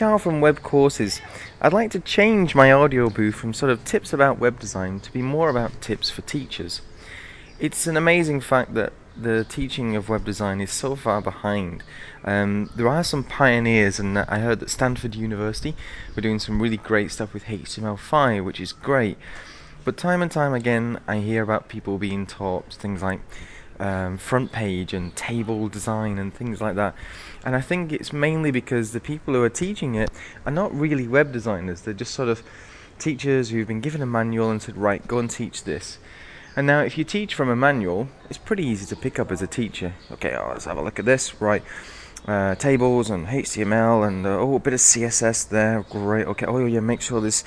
Carl from Web Courses. I'd like to change my audio booth from sort of tips about web design to be more about tips for teachers. It's an amazing fact that the teaching of web design is so far behind. There are some pioneers, and I heard that Stanford University were doing some really great stuff with HTML5, which is great. But time and time again, I hear about people being taught things like front page and table design and things like that. And I think it's mainly because the people who are teaching it are not really web designers. They're just sort of teachers who've been given a manual and said, right, go and teach this. And now if you teach from a manual, it's pretty easy to pick up as a teacher. Okay, let's have a look at this. Right, tables and HTML and a bit of CSS there. Great. Okay, oh yeah, make sure this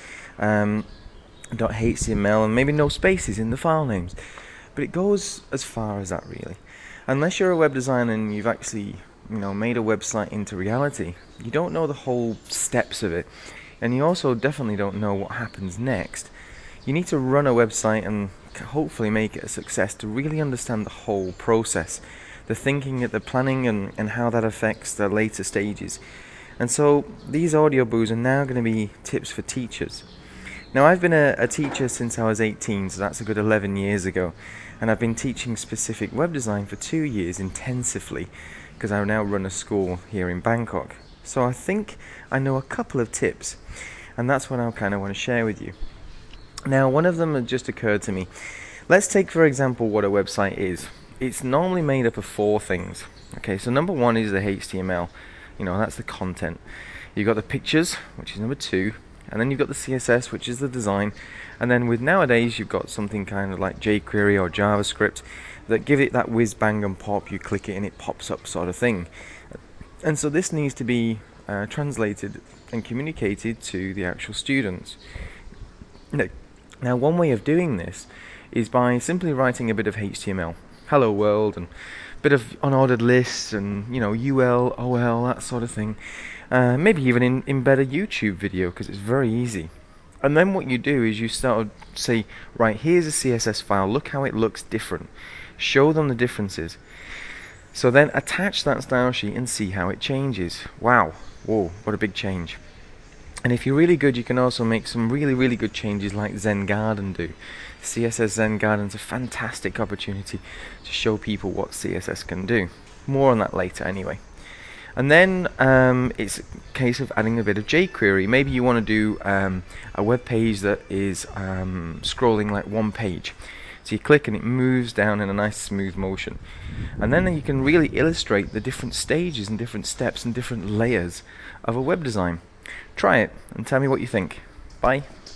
.html and maybe no spaces in the file names. But it goes as far as that, really. Unless you're a web designer and you've actually made a website into reality, you don't know the whole steps of it, and you also definitely don't know what happens next. You need to run a website and hopefully make it a success to really understand the whole process, the thinking, the planning, and how that affects the later stages. And so these audio booths are now going to be tips for teachers. Now, I've been a teacher since I was 18, so that's a good 11 years ago, and I've been teaching specific web design for 2 years intensively, because I now run a school here in Bangkok. So I think I know a couple of tips, and that's what I kind of want to share with you. Now, one of them had just occurred to me. Let's take, for example, what a website is. It's normally made up of 4 things. Okay, so number 1 is the HTML. That's the content. You've got the pictures, which is number 2. And then you've got the CSS, which is the design. And then with nowadays, you've got something kind of like jQuery or JavaScript that give it that whiz bang and pop. You click it and it pops up sort of thing. And so this needs to be translated and communicated to the actual students. Now, one way of doing this is by simply writing a bit of HTML. Hello world, and a bit of unordered lists, and UL, OL, that sort of thing. Maybe even embed a YouTube video, because it's very easy. And then what you do is you start to say, right, here's a CSS file, look how it looks different. Show them the differences. So then attach that style sheet and see how it changes. Wow, whoa, what a big change. And if you're really good, you can also make some really, really good changes like Zen Garden do. CSS Zen Garden is a fantastic opportunity to show people what CSS can do. More on that later anyway. And then it's a case of adding a bit of jQuery. Maybe you want to do a web page that is scrolling like one page. So you click and it moves down in a nice smooth motion. And then you can really illustrate the different stages and different steps and different layers of a web design. Try it and tell me what you think. Bye.